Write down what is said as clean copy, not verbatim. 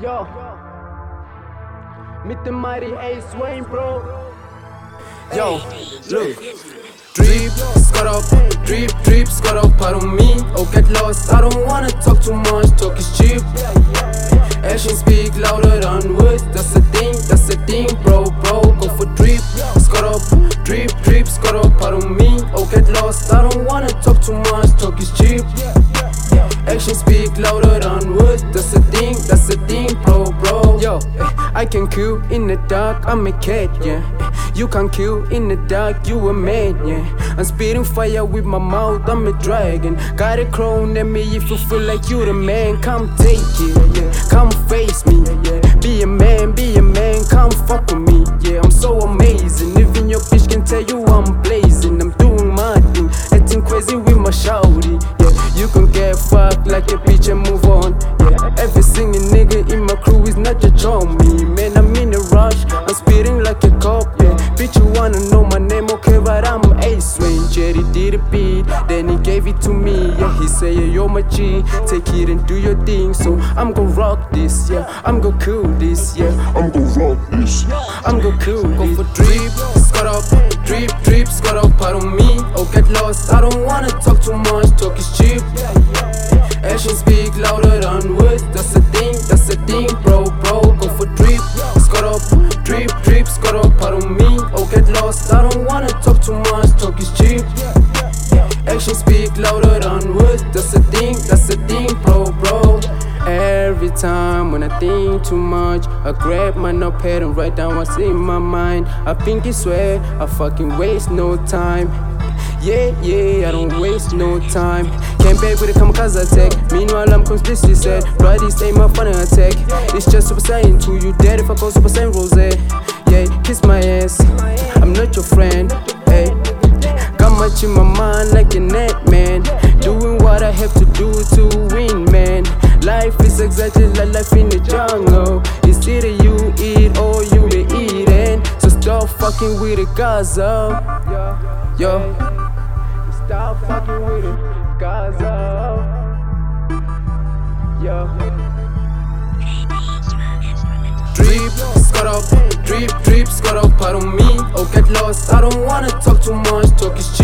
Yo, mit dem Mighty Ace Wayne, Bro. Yo, look. Drip, scut up, drip, scut up, pardon me. Oh, get lost, I don't wanna talk too much, talk is cheap. Actions speak louder than words, that's the thing, bro. Go for drip, scut up, drip, scut up, pardon me. Oh, get lost, I don't wanna talk too much, talk is cheap. Actions speak louder than words, that's the thing, bro. Yo, I can kill in the dark, I'm a cat, yeah. You can kill in the dark, you a man, yeah. I'm spitting fire with my mouth, I'm a dragon. Got a crown at me if you feel like you the man. Come take it, yeah. Come face me, yeah. Be a man, come fuck with me, yeah. I'm so amazing, even your bitch can tell you I'm blazing. I'm doing my thing, acting crazy with my shawty, yeah. You can get fucked like a bitch and move on, yeah. Every single nigga in my crew is not just on me, man. I'm in a rush, I'm spitting like a cop, yeah. Bitch, you wanna know my name, okay, but I'm Ace Wayne. Jerry did a beat, then he gave it to me, yeah. He say, yeah, you're my G, take it and do your thing. So I'm gon' rock this, yeah. I'm gon' kill this, yeah. I'm gon' rock this, I'm gon' kill this. Go for drip, scut up, drip, scut up, pardon me. Oh, get lost, I don't wanna talk too much, talk is cheap. Actions speak louder than words, that's the thing, bro. Go for drip, scut up, drip, scut up, pardon me. Oh, get lost, I don't wanna talk too much, talk is cheap. Actions speak louder than words, that's the thing, bro. Every time when I think too much, I grab my notepad and write down what's in my mind. I think it's swear, I fucking waste no time. Yeah, I don't waste no time. Came back with a kamikaze attack. Meanwhile, I'm conspiracy set. Brothers ain't my funny attack. It's just Super Saiyan 2. You dead if I call Super Saiyan Rose. Yeah, kiss my ass. I'm not your friend. Hey, got much in my mind like a net, man. Doing what I have to do to win, man. Life is exactly like life in the jungle. It's either you eat or you be eaten. So stop fucking with the Gaza. Yo. Stop fucking with it, Gaza. Yo. Drip, scut up, drip, scut up, pardon me. Oh, get lost, I don't wanna talk too much, talk is cheap.